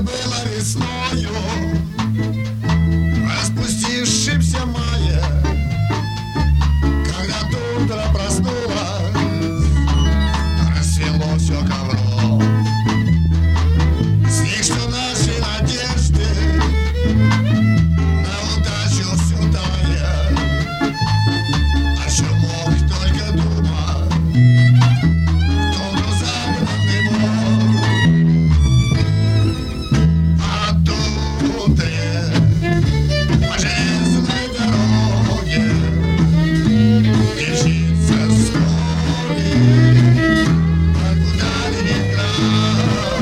было весною, распустившимся мая, когда тundра проснулась, расцвело все ковром. С них что наши надежды на удачу все тает, о чем мог только думать тундру загнанный мор. А тундре по железной дороге бежится вскоре, а куда Ленинград.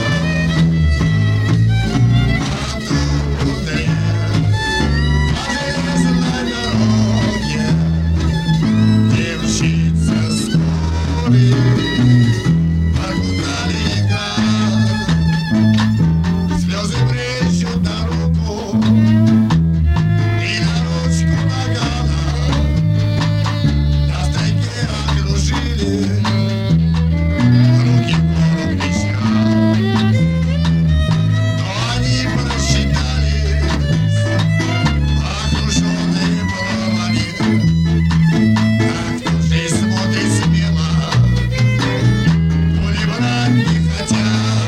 А тундре по железной дороге бежится вскоре, а куда Ленинград. Слезы брызжут на руку и на ручку нагана, нас в тайге окружили руки в гору кричат. Но они просчитались, окруженные бровами, как в жизнь смотрит смело, пули брать не хотят.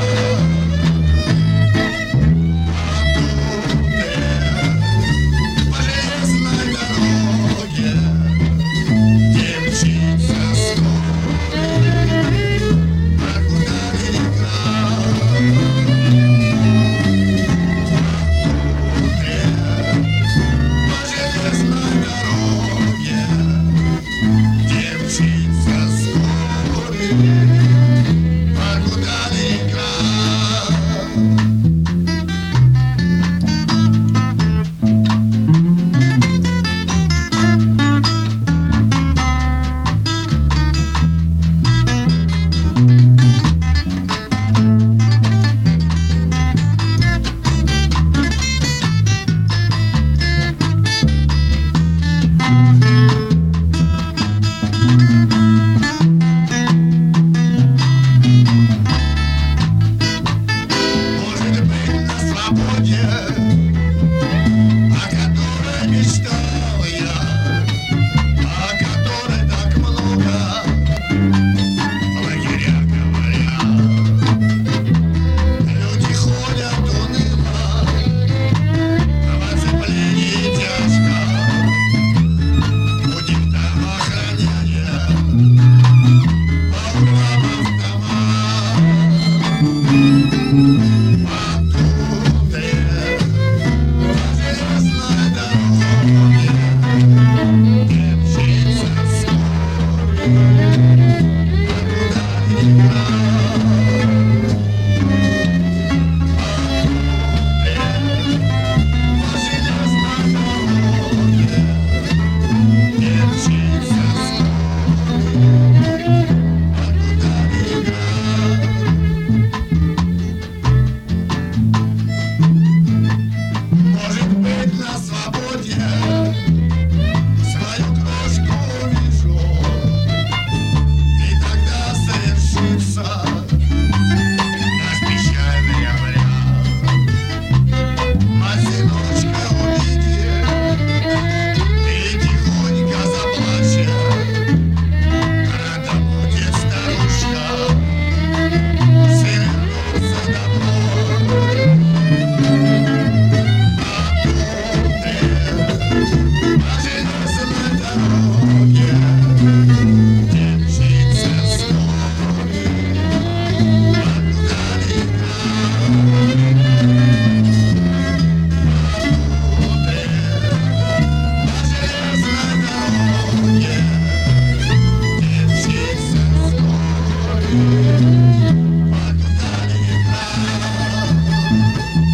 По железной дороге где мчится скорый, а куда Ленинград. По железной дороге где мчится скорый, а куда Ленинград. Может быть, на свободе